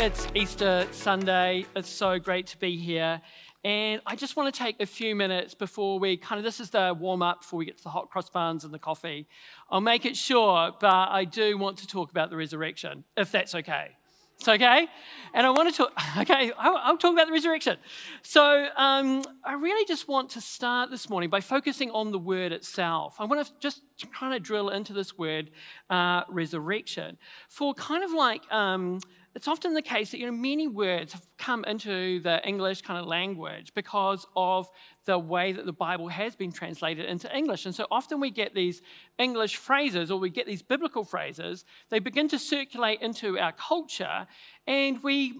It's Easter Sunday. It's so great to be here. And I just want to take a few minutes before this is the warm-up before we get to the hot cross buns and the coffee. I'll make it short, but I do want to talk about the resurrection, if that's okay. It's okay? And I want to talk, I'll talk about the resurrection. So I really just want to start this morning by focusing on the word itself. I want to just kind of drill into this word, resurrection. For it's often the case that, many words have come into the English kind of language because of the way that the Bible has been translated into English. And so often we get these English phrases, or we get these biblical phrases, they begin to circulate into our culture, and we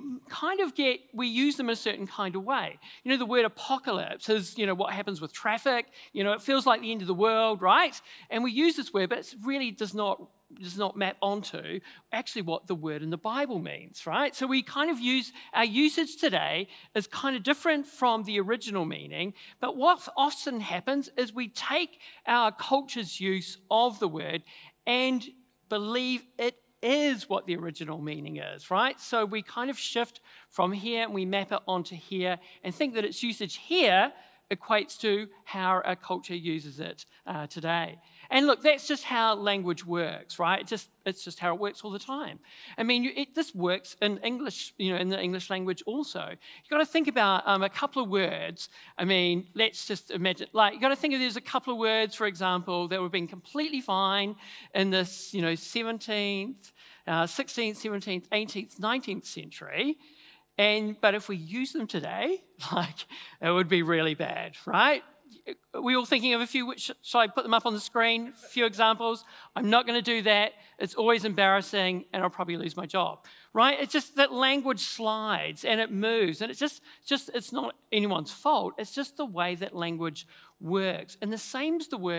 use them in a certain kind of way. The word apocalypse is, what happens with traffic. It feels like the end of the world, right? And we use this word, but it really does not map onto actually what the word in the Bible means, right? So we kind of our usage today is kind of different from the original meaning, but what often happens is we take our culture's use of the word and believe it is what the original meaning is, right? So we kind of shift from here and we map it onto here and think that its usage here equates to how our culture uses it today. And look, that's just how language works, right? It's just how it works all the time. I mean, this works in English, in the English language also. You've got to think about a couple of words. I mean, let's just imagine, you've got to think of there's a couple of words, for example, that would have been completely fine in this, 17th, 16th, 17th, 18th, 19th century. But if we use them today, it would be really bad, right? We're all thinking of a few. Shall I put them up on the screen? A few examples. I'm not going to do that. It's always embarrassing, and I'll probably lose my job, right? It's just that language slides and it moves, and it's not anyone's fault. It's just the way that language works. And the same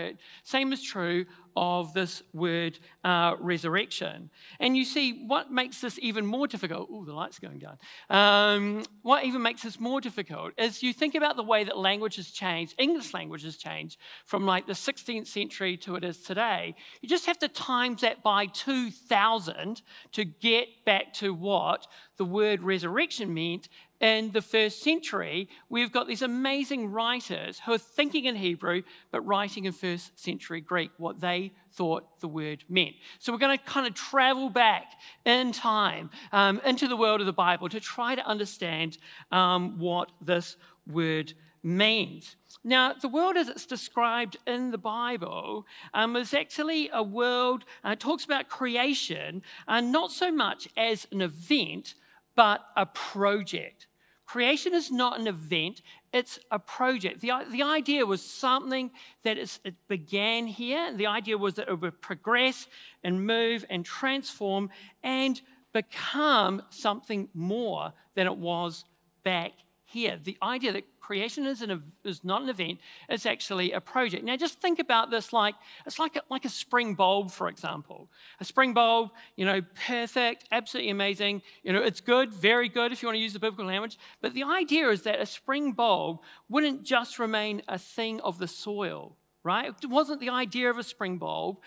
is true of this word resurrection. And you see, what makes this even more difficult, the light's going down. What even makes this more difficult is you think about the way that language has changed, English language has changed from the 16th century to it is today. You just have to times that by 2,000 to get back to what the word resurrection meant in the first century. We've got these amazing writers who are thinking in Hebrew, but writing in first century Greek, what they thought the word meant. So we're going to kind of travel back in time into the world of the Bible to try to understand what this word means. Now, the world as it's described in the Bible is actually a world, it talks about creation, not so much as an event, but a project. Creation is not an event, it's a project. The idea was something that it began here. The idea was that it would progress and move and transform and become something more than it was back here. The idea that creation is not an event, it's actually a project. Now just think about this it's like a spring bulb, for example. A spring bulb, perfect, absolutely amazing. It's good, very good if you want to use the biblical language. But the idea is that a spring bulb wouldn't just remain a thing of the soil, right? It wasn't the idea of a spring bulb.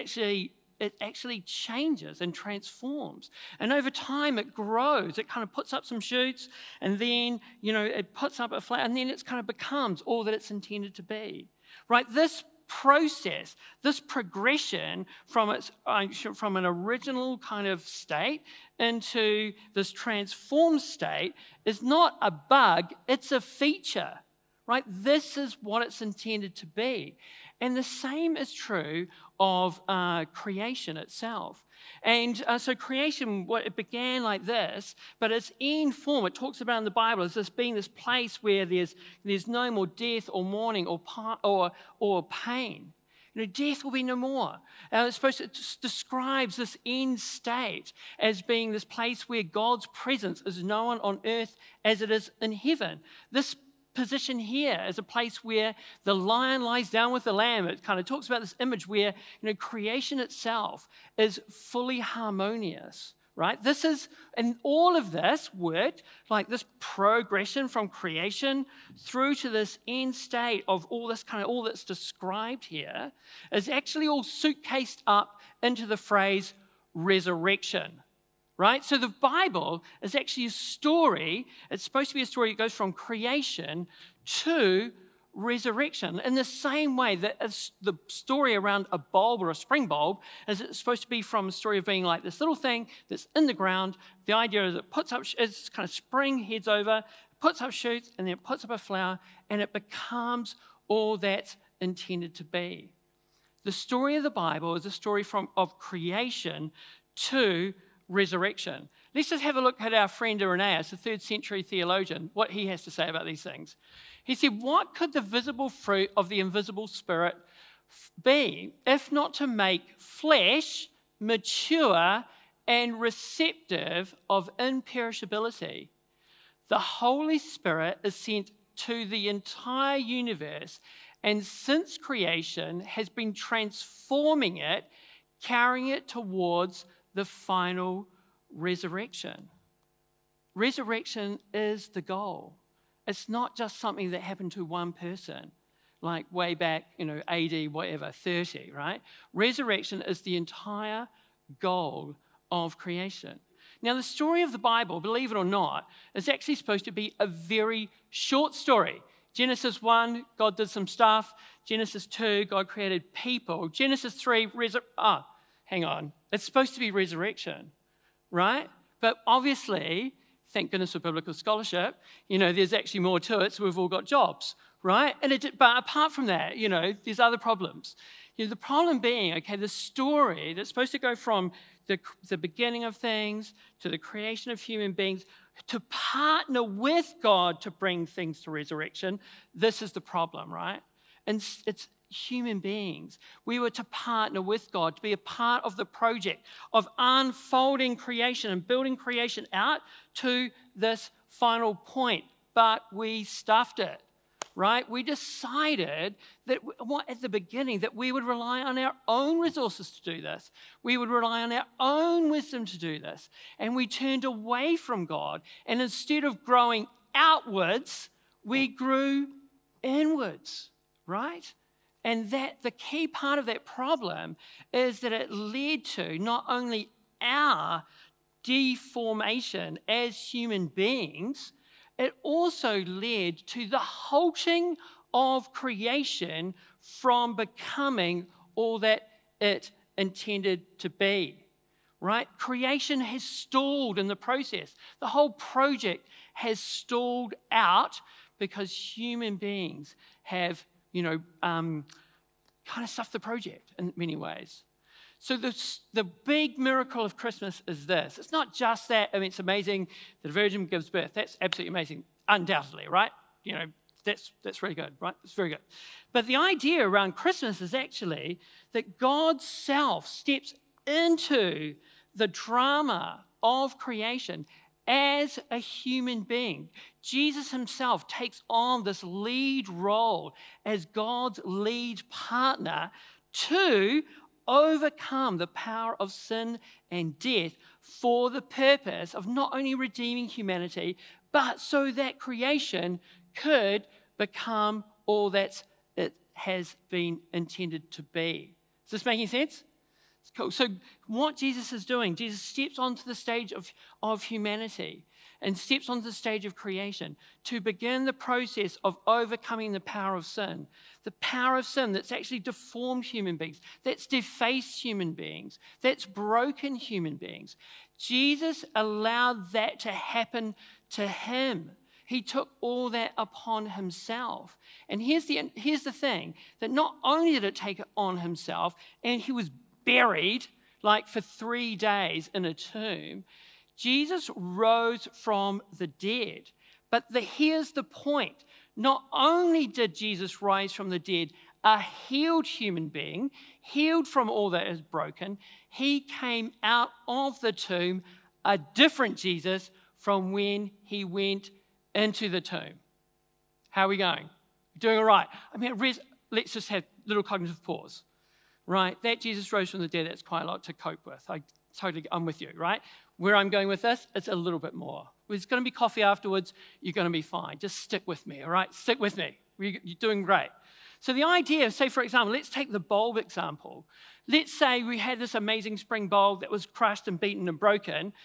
It actually changes and transforms. And over time, it grows. It kind of puts up some shoots, and then, it puts up a flower, and then it kind of becomes all that it's intended to be, right? This process, this progression from an original kind of state into this transformed state is not a bug, it's a feature, right? This is what it's intended to be. And the same is true of creation itself. And so creation, it began like this, but its end form, it talks about in the Bible as this being this place where there's no more death or mourning or pain. Death will be no more. It describes this end state as being this place where God's presence is known on earth as it is in heaven. This position here is a place where the lion lies down with the lamb. It kind of talks about this image where creation itself is fully harmonious, right? And all of this work, this progression from creation through to this end state of all that's described here, is actually all suitcased up into the phrase resurrection. right? So the Bible is actually a story. It's supposed to be a story that goes from creation to resurrection. In the same way that the story around a bulb or a spring bulb is it's supposed to be from a story of being like this little thing that's in the ground. The idea is it puts up, it's kind of spring, heads over, puts up shoots, and then it puts up a flower, and it becomes all that's intended to be. The story of the Bible is a story of creation to resurrection. Let's just have a look at our friend Irenaeus, the 3rd century theologian, what he has to say about these things. He said, what could the visible fruit of the invisible Spirit be, if not to make flesh mature and receptive of imperishability? The Holy Spirit is sent to the entire universe, and since creation has been transforming it, carrying it towards the final resurrection. Resurrection is the goal. It's not just something that happened to one person, like way back, AD, whatever, 30, right? Resurrection is the entire goal of creation. Now, the story of the Bible, believe it or not, is actually supposed to be a very short story. Genesis 1, God did some stuff. Genesis 2, God created people. Genesis 3, hang on. It's supposed to be resurrection, right? But obviously, thank goodness for biblical scholarship, there's actually more to it, so we've all got jobs, right? But apart from that, there's other problems. The problem being, the story that's supposed to go from the beginning of things to the creation of human beings to partner with God to bring things to resurrection, this is the problem, right? And it's human beings. We were to partner with God, to be a part of the project of unfolding creation and building creation out to this final point. But we stuffed it, right? We decided that at the beginning that we would rely on our own resources to do this. We would rely on our own wisdom to do this. And we turned away from God. And instead of growing outwards, we grew inwards, right? And that the key part of that problem is that it led to not only our deformation as human beings, it also led to the halting of creation from becoming all that it intended to be, right? Creation has stalled in the process. The whole project has stalled out because human beings have kind of stuffed the project in many ways. So the big miracle of Christmas is this. It's not just that, it's amazing that a virgin gives birth. That's absolutely amazing, undoubtedly, right? That's really good, right? It's very good. But the idea around Christmas is actually that God's self steps into the drama of creation as a human being. Jesus himself takes on this lead role as God's lead partner to overcome the power of sin and death for the purpose of not only redeeming humanity, but so that creation could become all that it has been intended to be. Is this making sense? It's cool. So what Jesus is doing, Jesus steps onto the stage of humanity and steps onto the stage of creation to begin the process of overcoming the power of sin. The power of sin that's actually deformed human beings, that's defaced human beings, that's broken human beings. Jesus allowed that to happen to him. He took all that upon himself. And here's the thing, that not only did it take it on himself, and he was buried for 3 days in a tomb, Jesus rose from the dead. But here's the point. Not only did Jesus rise from the dead, a healed human being, healed from all that is broken, he came out of the tomb a different Jesus from when he went into the tomb. How are we going? Doing all right? Let's just have a little cognitive pause. Right, that Jesus rose from the dead, that's quite a lot to cope with. I'm with you, right? Where I'm going with this, it's a little bit more. There's going to be coffee afterwards. You're going to be fine. Just stick with me, all right? Stick with me. You're doing great. So the idea, say, for example, let's take the bulb example. Let's say we had this amazing spring bulb that was crushed and beaten and broken.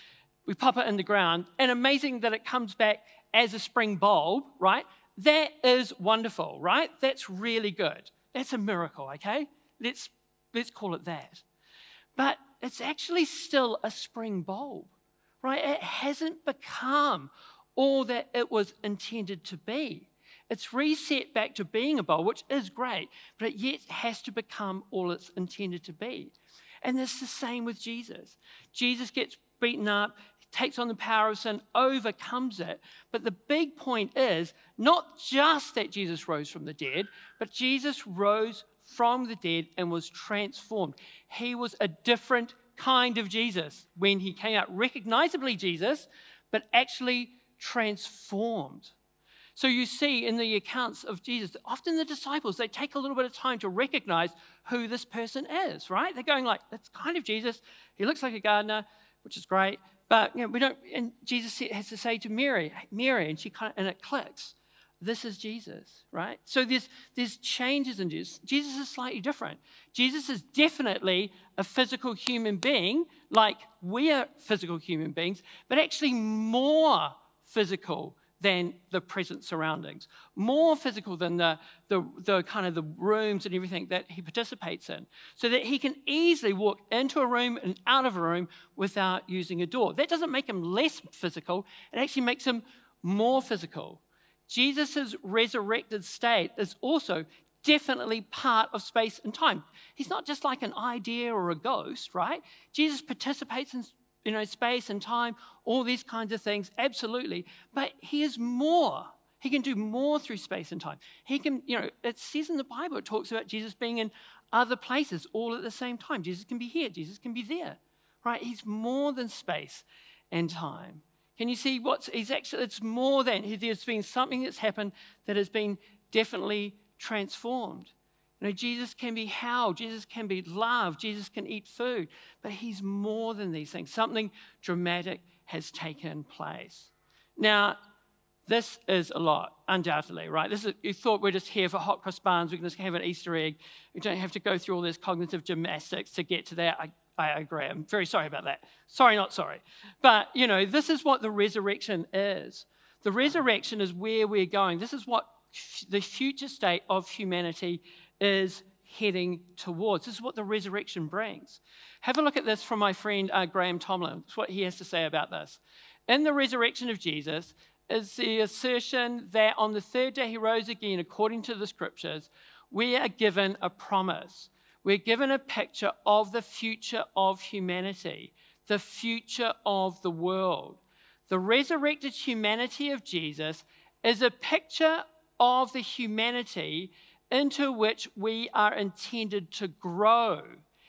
we pop it in the ground, and amazing that it comes back as a spring bulb, right? That is wonderful, right? That's really good. That's a miracle, okay? Let's call it that. But it's actually still a spring bulb, right? It hasn't become all that it was intended to be. It's reset back to being a bulb, which is great, but it yet has to become all it's intended to be. And it's the same with Jesus. Jesus gets beaten up, takes on the power of sin, overcomes it. But the big point is not just that Jesus rose from the dead, but Jesus rose from the dead and was transformed. He was a different kind of Jesus when he came out, recognizably Jesus, but actually transformed. So you see in the accounts of Jesus, often the disciples, they take a little bit of time to recognize who this person is, right? They're going like, that's kind of Jesus. He looks like a gardener, which is great. But we don't, and Jesus has to say to Mary, hey, Mary, and and it clicks. This is Jesus, right? So there's changes in Jesus. Jesus is slightly different. Jesus is definitely a physical human being, like we are physical human beings, but actually more physical than the present surroundings, more physical than the kind of the rooms and everything that he participates in, so that he can easily walk into a room and out of a room without using a door. That doesn't make him less physical. It actually makes him more physical. Jesus' resurrected state is also definitely part of space and time. He's not just like an idea or a ghost, right? Jesus participates in space and time, all these kinds of things, absolutely. But he is more. He can do more through space and time. He can, it says in the Bible, it talks about Jesus being in other places all at the same time. Jesus can be here, Jesus can be there, right? He's more than space and time. Can you see it's more than, there's been something that's happened that has been definitely transformed. Jesus can be held, Jesus can be loved, Jesus can eat food, but he's more than these things. Something dramatic has taken place. Now, this is a lot, undoubtedly, right? You thought we're just here for hot cross buns, we can just have an Easter egg. We don't have to go through all this cognitive gymnastics to get to that. I agree. I'm very sorry about that. Sorry, not sorry. But, this is what the resurrection is. The resurrection is where we're going. This is what the future state of humanity is heading towards. This is what the resurrection brings. Have a look at this from my friend Graham Tomlin. That's what he has to say about this. In the resurrection of Jesus is the assertion that on the third day he rose again, according to the scriptures, we are given a promise. We're given a picture of the future of humanity, the future of the world. The resurrected humanity of Jesus is a picture of the humanity into which we are intended to grow,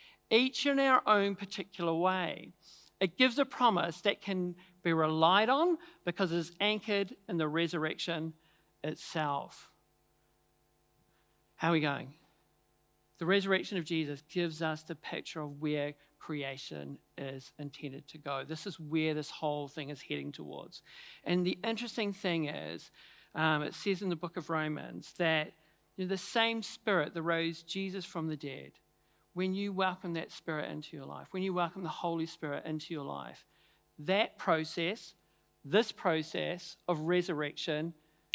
each in our own particular way. It gives a promise that can be relied on because it is anchored in the resurrection itself. How are we going? The resurrection of Jesus gives us the picture of where creation is intended to go. This is where this whole thing is heading towards. And the interesting thing is, it says in the book of Romans that the same Spirit that rose Jesus from the dead, when you welcome that Spirit into your life, when you welcome the Holy Spirit into your life, that process, this process of resurrection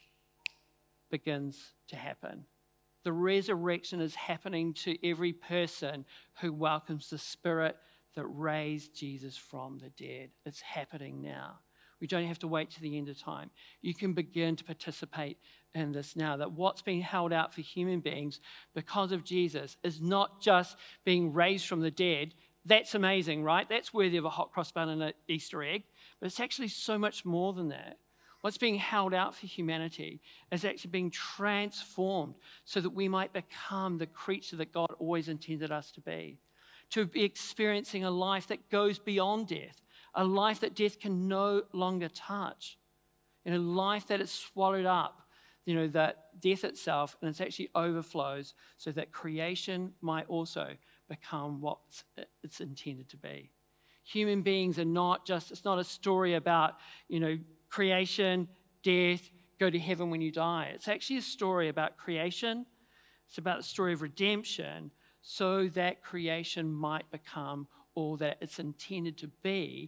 begins to happen. The resurrection is happening to every person who welcomes the Spirit that raised Jesus from the dead. It's happening now. We don't have to wait to the end of time. You can begin to participate in this now, that what's being held out for human beings because of Jesus is not just being raised from the dead. That's amazing, right? That's worthy of a hot cross bun and an Easter egg, but it's actually so much more than that. What's being held out for humanity is actually being transformed so that we might become the creature that God always intended us to be experiencing a life that goes beyond death, a life that death can no longer touch, a life that is swallowed up, that death itself, and it actually overflows so that creation might also become what it's intended to be. Human beings are not just, it's not a story about, creation, death, go to heaven when you die. It's actually a story about creation. It's about the story of redemption so that creation might become all that it's intended to be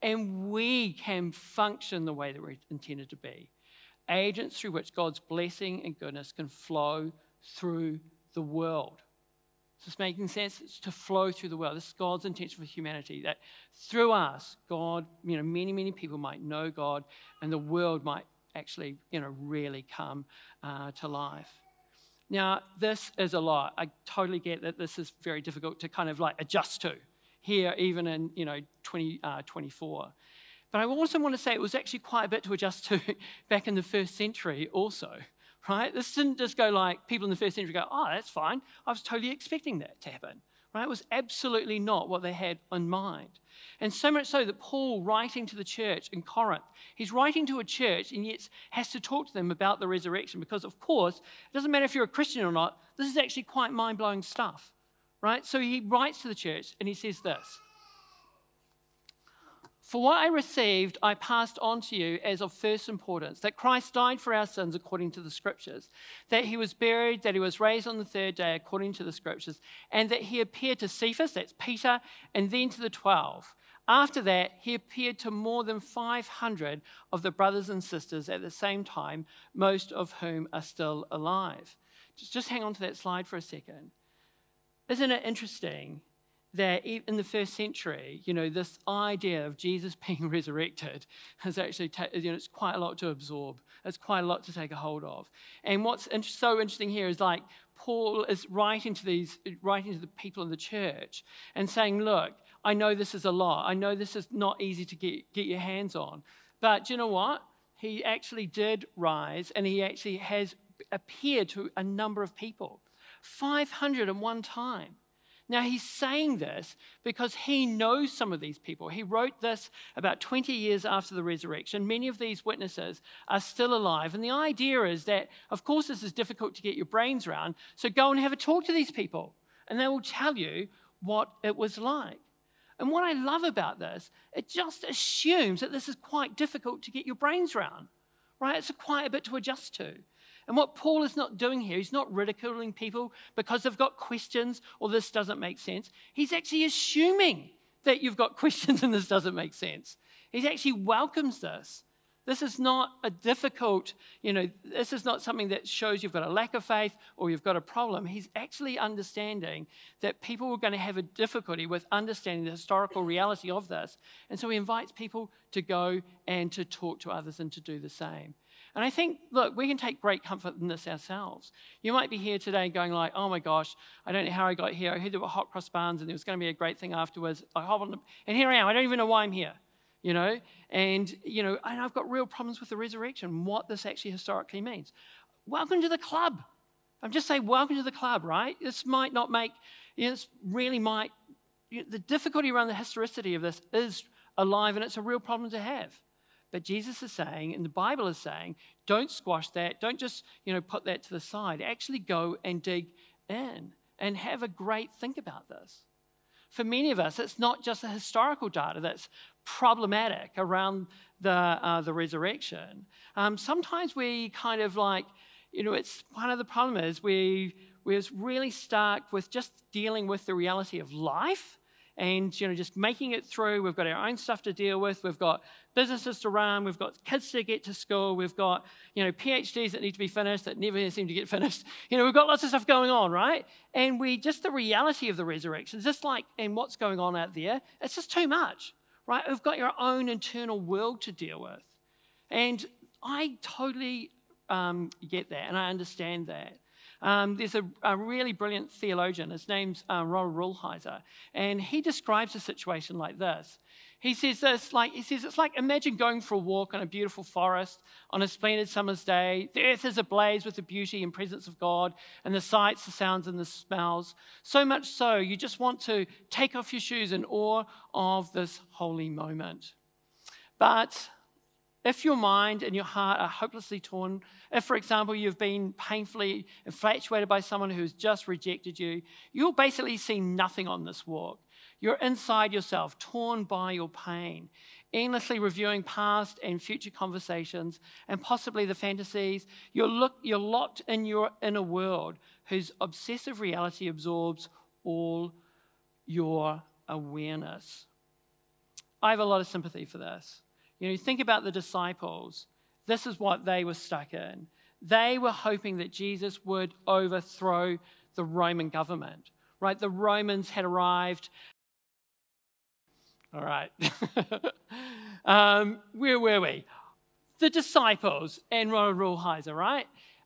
and we can function the way that we're intended to be. Agents through which God's blessing and goodness can flow through the world. Is this making sense? It's to flow through the world. This is God's intention for humanity, that through us, God, many, many people might know God, and the world might actually, really come to life. Now, this is a lot. I totally get that this is very difficult to kind of like adjust to here, even in, 2024. But I also want to say it was actually quite a bit to adjust to back in the first century also. Right? This didn't just go like people in the first century go, oh, that's fine. I was totally expecting that to happen. Right? It was absolutely not what they had in mind. And so much so that Paul, writing to the church in Corinth, he's writing to a church and yet has to talk to them about the resurrection because, of course, it doesn't matter if you're a Christian or not, this is actually quite mind-blowing stuff. Right? So he writes to the church and he says this. For what I received, I passed on to you as of first importance, that Christ died for our sins according to the Scriptures, that he was buried, that he was raised on the third day according to the Scriptures, and that he appeared to Cephas, that's Peter, and then to the 12. After that, he appeared to more than 500 of the brothers and sisters at the same time, most of whom are still alive. Just hang on to that slide for a second. Isn't it interesting that in the first century, this idea of Jesus being resurrected is actually, it's quite a lot to absorb. It's quite a lot to take a hold of. And what's so interesting here is like Paul is writing to the people in the church and saying, look, I know this is a lot. I know this is not easy to get your hands on. But do you know what? He actually did rise, and he actually has appeared to a number of people. 500 in one time. Now, he's saying this because he knows some of these people. He wrote this about 20 years after the resurrection. Many of these witnesses are still alive. And the idea is that, of course, this is difficult to get your brains around. So go and have a talk to these people, and they will tell you what it was like. And what I love about this, it just assumes that this is quite difficult to get your brains around, right? It's quite a bit to adjust to. And what Paul is not doing here, he's not ridiculing people because they've got questions or this doesn't make sense. He's actually assuming that you've got questions and this doesn't make sense. He actually welcomes this. This is not a difficult, this is not something that shows you've got a lack of faith or you've got a problem. He's actually understanding that people are going to have a difficulty with understanding the historical reality of this. And so he invites people to go and to talk to others and to do the same. And I think, look, we can take great comfort in this ourselves. You might be here today going like, oh my gosh, I don't know how I got here. I heard there were hot cross buns and there was going to be a great thing afterwards. And here I am. I don't even know why I'm here, And I've got real problems with the resurrection, what this actually historically means. Welcome to the club. I'm just saying welcome to the club, right? This might not make, this really might, the difficulty around the historicity of this is alive and it's a real problem to have. But Jesus is saying, and the Bible is saying, don't squash that. Don't just, put that to the side. Actually go and dig in and have a great think about this. For many of us, it's not just the historical data that's problematic around the resurrection. Sometimes we kind of like, it's one of the problem is we're really stuck with just dealing with the reality of life and, just making it through. We've got our own stuff to deal with. We've got businesses to run. We've got kids to get to school. We've got, PhDs that need to be finished that never seem to get finished. We've got lots of stuff going on, right? And the reality of the resurrection, just like in what's going on out there, it's just too much, right? We've got your own internal world to deal with. And I totally get that, and I understand that. There's a really brilliant theologian. His name's Ronald Rolheiser, and he describes a situation like this. He says it's like imagine going for a walk on a beautiful forest on a splendid summer's day. The earth is ablaze with the beauty and presence of God, and the sights, the sounds, and the smells. So much so, you just want to take off your shoes in awe of this holy moment. But if your mind and your heart are hopelessly torn, if, for example, you've been painfully infatuated by someone who's just rejected you, you'll basically see nothing on this walk. You're inside yourself, torn by your pain, endlessly reviewing past and future conversations and possibly the fantasies. You're locked in your inner world whose obsessive reality absorbs all your awareness. I have a lot of sympathy for this. You think about the disciples. This is what they were stuck in. They were hoping that Jesus would overthrow the Roman government, right? The Romans had arrived. All right. Where were we? The disciples and Ronald Rolheiser, right?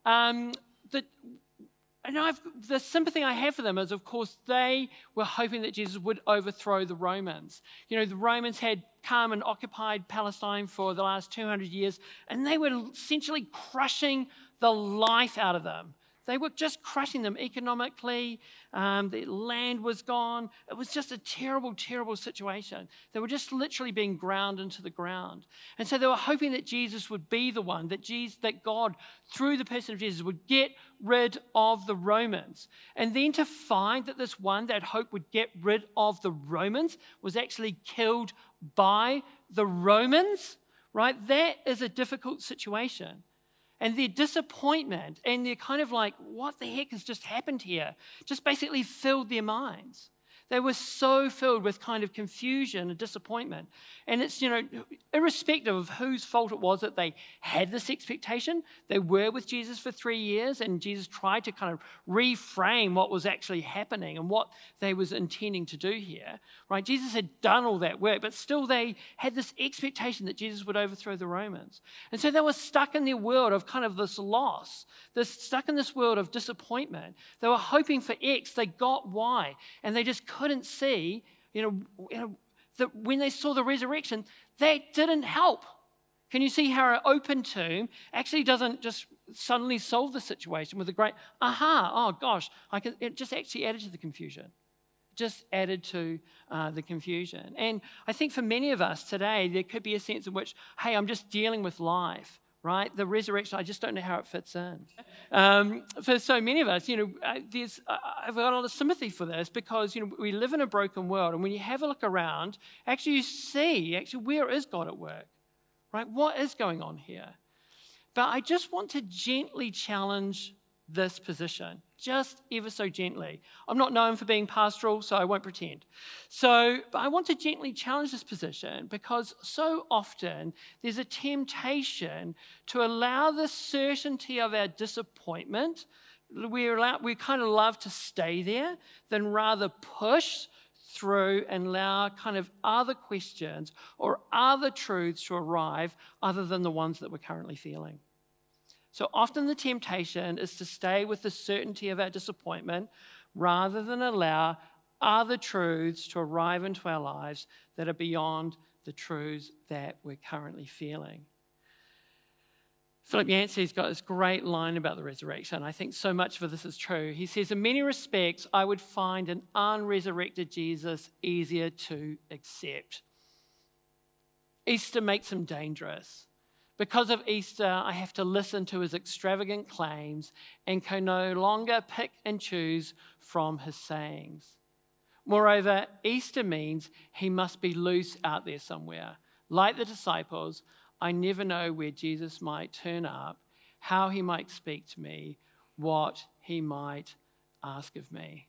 The sympathy I have for them is, of course, they were hoping that Jesus would overthrow the Romans. The Romans had come and occupied Palestine for the last 200 years, and they were essentially crushing the life out of them. They were just crushing them economically. The land was gone. It was just a terrible, terrible situation. They were just literally being ground into the ground. And so they were hoping that Jesus would be the one, that God, through the person of Jesus, would get rid of the Romans. And then to find that this one that hoped would get rid of the Romans was actually killed by the Romans, right? That is a difficult situation. And their disappointment and their kind of like, what the heck has just happened here, just basically filled their minds. They were so filled with kind of confusion and disappointment. And it's, irrespective of whose fault it was that they had this expectation, they were with Jesus for 3 years, and Jesus tried to kind of reframe what was actually happening and what they was intending to do here, right? Jesus had done all that work, but still they had this expectation that Jesus would overthrow the Romans. And so they were stuck in their world of kind of this loss, stuck in this world of disappointment. They were hoping for X, they got Y, and they just couldn't see, that when they saw the resurrection, that didn't help. Can you see how an open tomb actually doesn't just suddenly solve the situation with a great, oh gosh, it just actually added to the confusion. Just added to the confusion. And I think for many of us today, there could be a sense in which, hey, I'm just dealing with life. Right? The resurrection, I just don't know how it fits in. For so many of us, I've got a lot of sympathy for this because, we live in a broken world. And when you have a look around, actually you see, where is God at work? Right? What is going on here? But I just want to gently challenge this position, just ever so gently. I'm not known for being pastoral, so I won't pretend. But I want to gently challenge this position because so often there's a temptation to allow the certainty of our disappointment. We kind of love to stay there than rather push through and allow kind of other questions or other truths to arrive other than the ones that we're currently feeling. So often the temptation is to stay with the certainty of our disappointment rather than allow other truths to arrive into our lives that are beyond the truths that we're currently feeling. Philip Yancey's got this great line about the resurrection. I think so much of this is true. He says, in many respects, I would find an unresurrected Jesus easier to accept. Easter makes him dangerous. Because of Easter, I have to listen to his extravagant claims and can no longer pick and choose from his sayings. Moreover, Easter means he must be loose out there somewhere. Like the disciples, I never know where Jesus might turn up, how he might speak to me, what he might ask of me.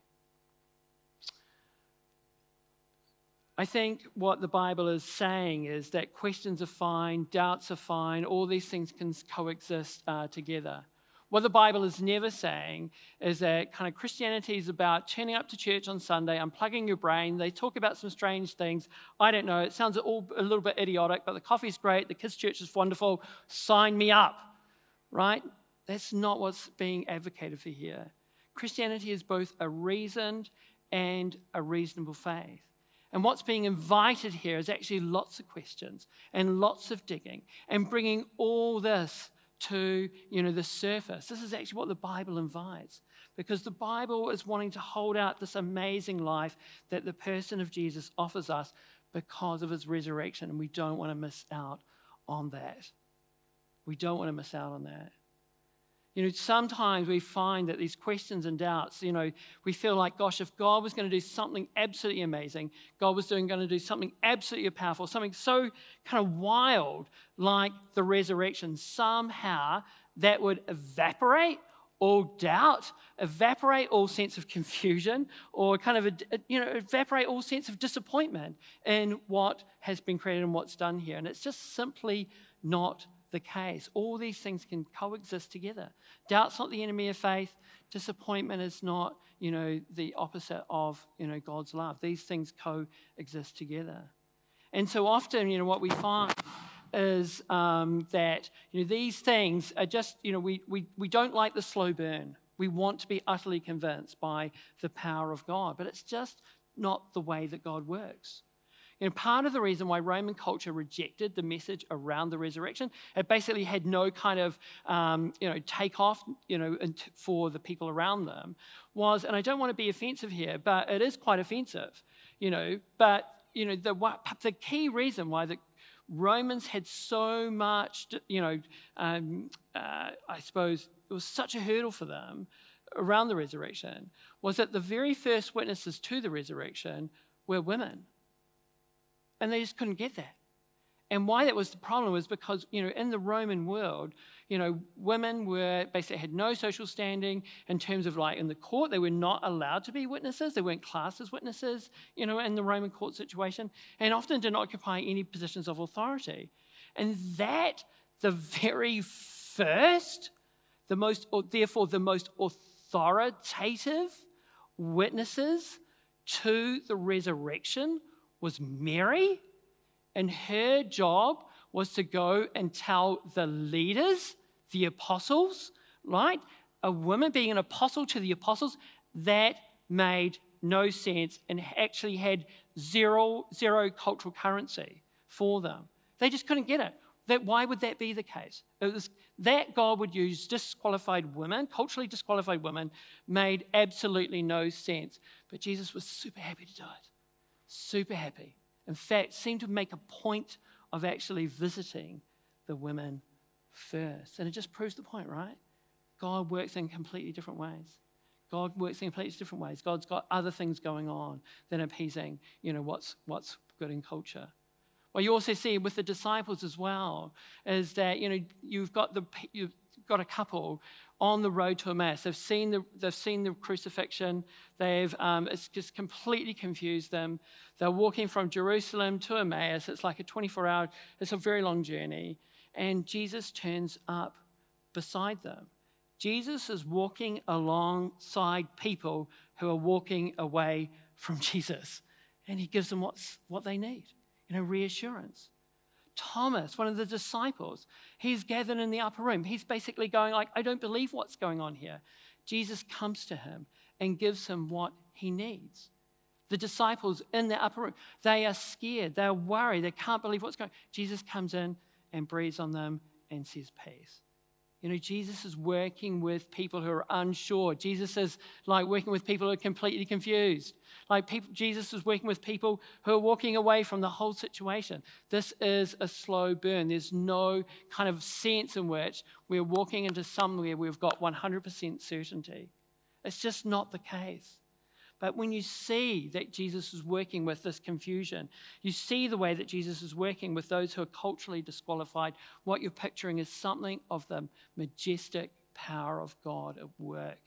I think what the Bible is saying is that questions are fine, doubts are fine, all these things can coexist together. What the Bible is never saying is that kind of Christianity is about turning up to church on Sunday, unplugging your brain. They talk about some strange things. I don't know. It sounds all a little bit idiotic, but the coffee's great. The kids' church is wonderful. Sign me up, right? That's not what's being advocated for here. Christianity is both a reasoned and a reasonable faith. And what's being invited here is actually lots of questions and lots of digging and bringing all this to, the surface. This is actually what the Bible invites, because the Bible is wanting to hold out this amazing life that the person of Jesus offers us because of his resurrection, and we don't want to miss out on that. We don't want to miss out on that. Sometimes we find that these questions and doubts, we feel like, gosh, if God was going to do something absolutely amazing, God was going to do something absolutely powerful, something so kind of wild like the resurrection, somehow that would evaporate all doubt, evaporate all sense of confusion, or kind of, evaporate all sense of disappointment in what has been created and what's done here. And it's just simply not the case. All these things can coexist together. Doubt's not the enemy of faith. Disappointment is not, the opposite of, God's love. These things coexist together. And so often, what we find is that these things are just, we don't like the slow burn. We want to be utterly convinced by the power of God, but it's just not the way that God works. Part of the reason why Roman culture rejected the message around the resurrection, it basically had no kind of, takeoff, for the people around them, was, and I don't want to be offensive here, but it is quite offensive, but, the key reason why the Romans had so much, I suppose it was such a hurdle for them around the resurrection, was that the very first witnesses to the resurrection were women. And they just couldn't get that. And why that was the problem was because, in the Roman world, women basically had no social standing in terms of in the court. They were not allowed to be witnesses. They weren't classed as witnesses, in the Roman court situation, and often didn't occupy any positions of authority. And that, the very first, therefore the most authoritative witnesses to the resurrection was Mary, and her job was to go and tell the leaders, the apostles, right? A woman being an apostle to the apostles, that made no sense and actually had zero cultural currency for them. They just couldn't get it. Why would that be the case? It was that God would use disqualified women, culturally disqualified women, made absolutely no sense. But Jesus was super happy to do it. Super happy. In fact, seemed to make a point of actually visiting the women first. And it just proves the point, right? God works in completely different ways. God works in completely different ways. God's got other things going on than appeasing, what's good in culture. What you also see with the disciples as well is that, you've got a couple on the road to Emmaus. They've seen the crucifixion. It's just completely confused them. They're walking from Jerusalem to Emmaus. It's like a 24-hour, it's a very long journey. And Jesus turns up beside them. Jesus is walking alongside people who are walking away from Jesus. And he gives them what they need, reassurance. Thomas, one of the disciples, he's gathered in the upper room. He's basically going I don't believe what's going on here. Jesus comes to him and gives him what he needs. The disciples in the upper room, they are scared. They're worried. They can't believe what's going on. Jesus comes in and breathes on them and says peace. Jesus is working with people who are unsure. Jesus is working with people who are completely confused. Jesus is working with people who are walking away from the whole situation. This is a slow burn. There's no kind of sense in which we're walking into somewhere we've got 100% certainty. It's just not the case. But when you see that Jesus is working with this confusion, you see the way that Jesus is working with those who are culturally disqualified, what you're picturing is something of the majestic power of God at work.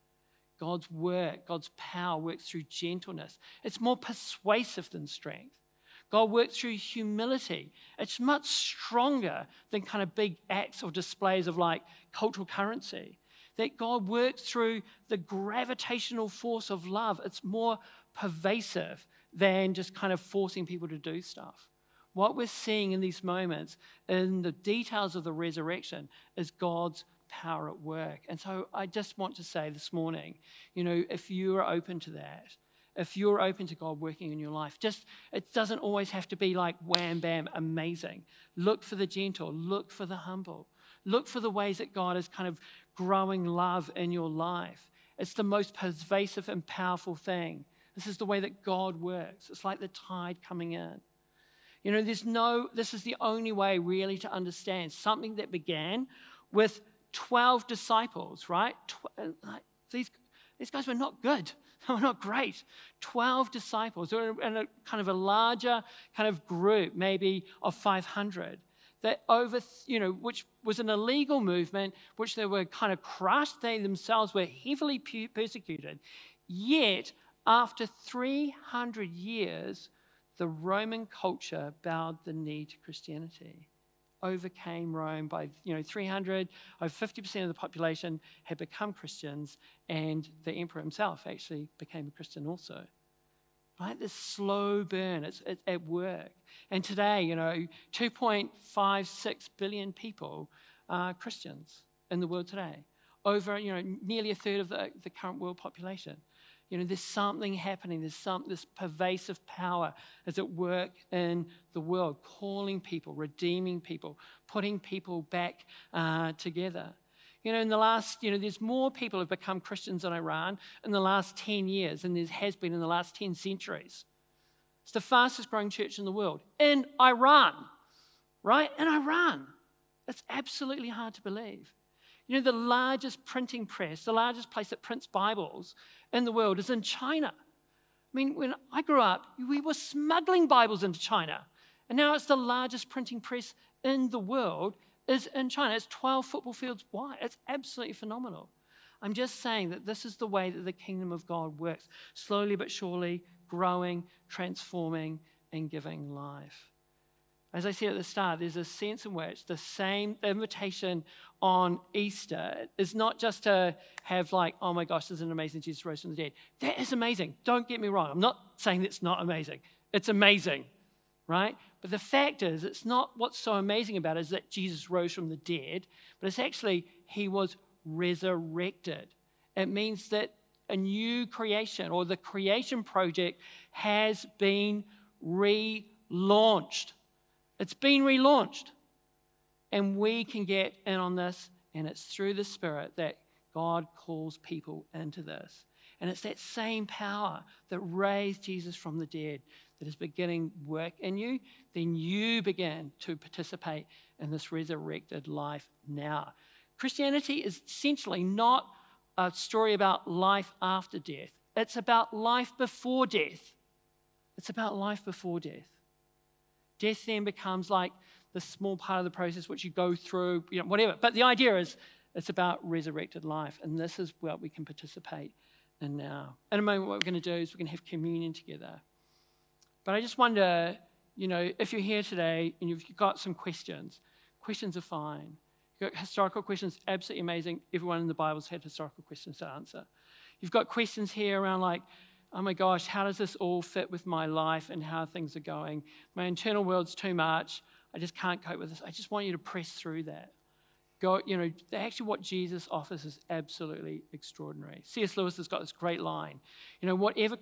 God's work, God's power works through gentleness. It's more persuasive than strength. God works through humility. It's much stronger than kind of big acts or displays of cultural currency. That God works through the gravitational force of love. It's more pervasive than just kind of forcing people to do stuff. What we're seeing in these moments, in the details of the resurrection, is God's power at work. And so I just want to say this morning, if you are open to that, if you're open to God working in your life, it doesn't always have to be wham, bam, amazing. Look for the gentle, look for the humble. Look for the ways that God is kind of growing love in your life. It's the most pervasive and powerful thing. This is the way that God works. It's like the tide coming in. This is the only way really to understand something that began with 12 disciples, right? These guys were not good. They were not great. 12 disciples. They were in a kind of a larger kind of group, maybe of 500. that which was an illegal movement, which they were kind of crushed. They themselves were heavily persecuted. Yet, after 300 years, the Roman culture bowed the knee to Christianity, overcame Rome by 300. Over 50% of the population had become Christians, and the emperor himself actually became a Christian also. Right? This slow burn, it's at work. And today, 2.56 billion people are Christians in the world today. Over, nearly a third of the current world population. There's something happening. There's this pervasive power is at work in the world, calling people, redeeming people, putting people back together. In the last, there's more people who have become Christians in Iran in the last 10 years than there has been in the last 10 centuries. It's the fastest growing church in the world. In Iran, right? In Iran. It's absolutely hard to believe. The largest printing press, the largest place that prints Bibles in the world is in China. When I grew up, we were smuggling Bibles into China. And now it's the largest printing press in the world is in China. It's 12 football fields wide. It's absolutely phenomenal. I'm just saying that this is the way that the kingdom of God works, slowly but surely growing, transforming, and giving life. As I said at the start, there's a sense in which the same invitation on Easter is not just to have oh my gosh, this is an amazing Jesus rose from the dead. That is amazing. Don't get me wrong. I'm not saying it's not amazing. It's amazing, right? But the fact is, it's not what's so amazing about it is that Jesus rose from the dead, but it's actually he was resurrected. It means that a new creation or the creation project has been relaunched. It's been relaunched. And we can get in on this, and it's through the Spirit that God calls people into this. And it's that same power that raised Jesus from the dead that is beginning work in you. Then you begin to participate in this resurrected life now. Christianity is essentially not a story about life after death. It's about life before death. It's about life before death. Death then becomes like the small part of the process which you go through, whatever. But the idea is it's about resurrected life, and this is what we can participate in now. In a moment, what we're going to do is we're going to have communion together. But I just wonder, if you're here today and you've got some questions, questions are fine. You've got historical questions, absolutely amazing. Everyone in the Bible's had historical questions to answer. You've got questions here around oh my gosh, how does this all fit with my life and how things are going? My internal world's too much. I just can't cope with this. I just want you to press through that. Go, actually what Jesus offers is absolutely extraordinary. C.S. Lewis has got this great line. Whatever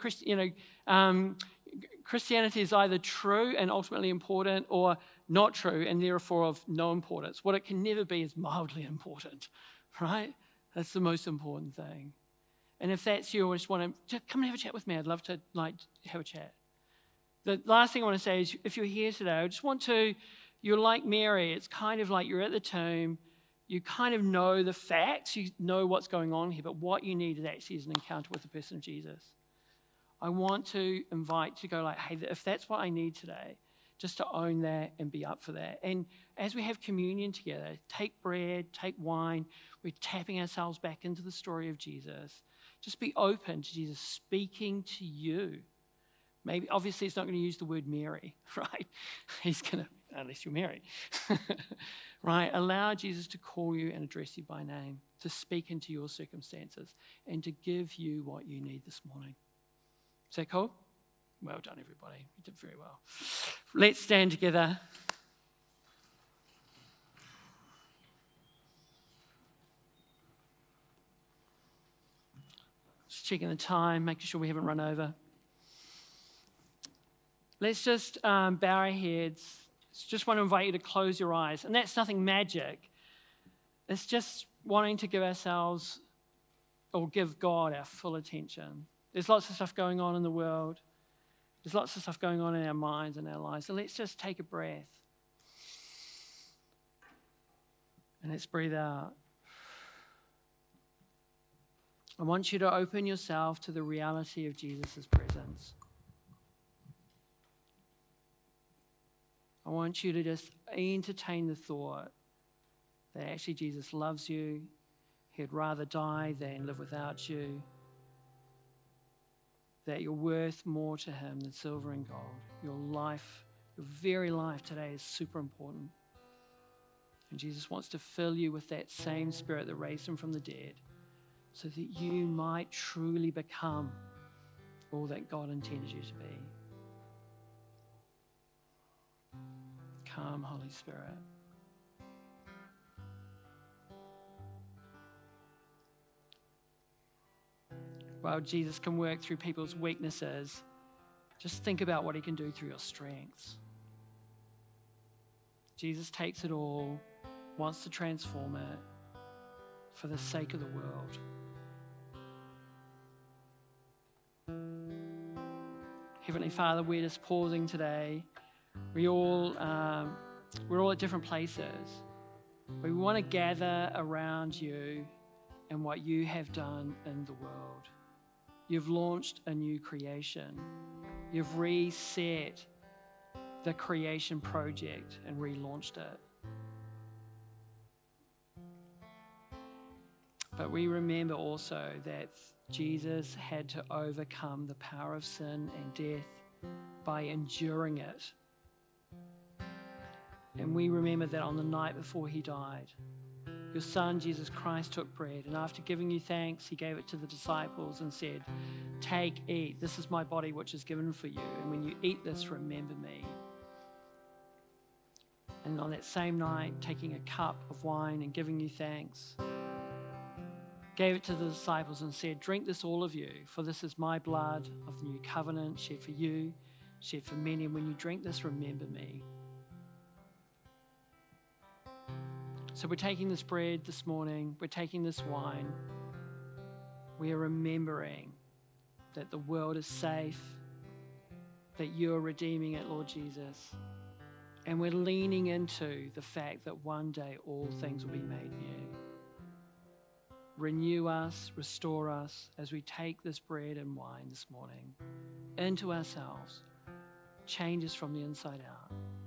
Christianity is either true and ultimately important or not true and therefore of no importance. What it can never be is mildly important, right? That's the most important thing. And if that's you, I just want to come and have a chat with me. I'd love to have a chat. The last thing I want to say is if you're here today, I just want to, you're like Mary. It's kind of like you're at the tomb. You kind of know the facts. You know what's going on here. But what you need is actually an encounter with the person of Jesus. I want to invite you to go hey, if that's what I need today, just to own that and be up for that. And as we have communion together, take bread, take wine. We're tapping ourselves back into the story of Jesus. Just be open to Jesus speaking to you. Maybe, obviously, it's not going to use the word Mary, right? He's going to, unless you're married, right? Allow Jesus to call you and address you by name, to speak into your circumstances, and to give you what you need this morning. Is that cool? Well done, everybody. You did very well. Let's stand together. Just checking the time, making sure we haven't run over. Let's just bow our heads. Just want to invite you to close your eyes. And that's nothing magic. It's just wanting to give ourselves or give God our full attention. There's lots of stuff going on in the world. There's lots of stuff going on in our minds and our lives. So let's just take a breath. And let's breathe out. I want you to open yourself to the reality of Jesus' presence. I want you to just entertain the thought that actually Jesus loves you. He'd rather die than live without you. That you're worth more to him than silver and gold. Your life, your very life today is super important. And Jesus wants to fill you with that same Spirit that raised him from the dead so that you might truly become all that God intended you to be. Come, Holy Spirit. While Jesus can work through people's weaknesses, just think about what he can do through your strengths. Jesus takes it all, wants to transform it for the sake of the world. Heavenly Father, we're just pausing today. We're all at different places. We want to gather around you and what you have done in the world. You've launched a new creation. You've reset the creation project and relaunched it. But we remember also that Jesus had to overcome the power of sin and death by enduring it. And we remember that on the night before he died, your Son, Jesus Christ, took bread, and after giving you thanks, he gave it to the disciples and said, "Take, eat. This is my body which is given for you. And when you eat this, remember me." And on that same night, taking a cup of wine and giving you thanks, gave it to the disciples and said, "Drink this, all of you, for this is my blood of the new covenant, shed for you, shed for many. And when you drink this, remember me." So we're taking this bread this morning, we're taking this wine. We are remembering that the world is safe, that you are redeeming it, Lord Jesus. And we're leaning into the fact that one day all things will be made new. Renew us, restore us as we take this bread and wine this morning into ourselves. Change us from the inside out.